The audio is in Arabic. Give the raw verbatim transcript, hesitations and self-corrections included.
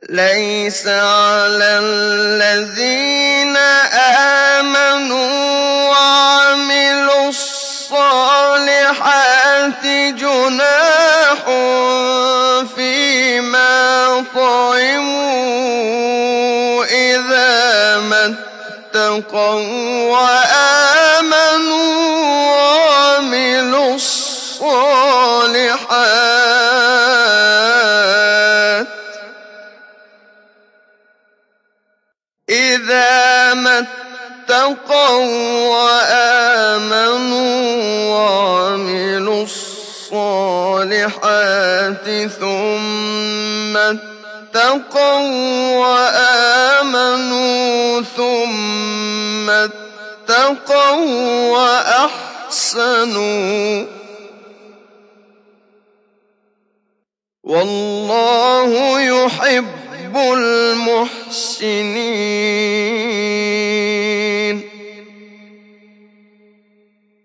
لَيْسَ عَلَى الَّذِينَ آمَنُوا وَعَمِلُوا الصَّالِحَاتِ جُنَاحٌ فِيمَا طَعِمُوا إِذَا مَا اتَّقَوا وَّآمَنُوا وَعَمِلُوا الصَّالِحَاتِ إِذَا مَا اتَّقَوا وَّآمَنُوا وَعَمِلُوا الصَّالِحَاتِ ثُمَّ اتَّقَوا وَّآمَنُوا ثُمَّ اتَّقَوا وَّأَحْسَنُوا وَاللَّهُ يُحِبُّ الْمُحْسِنِينَ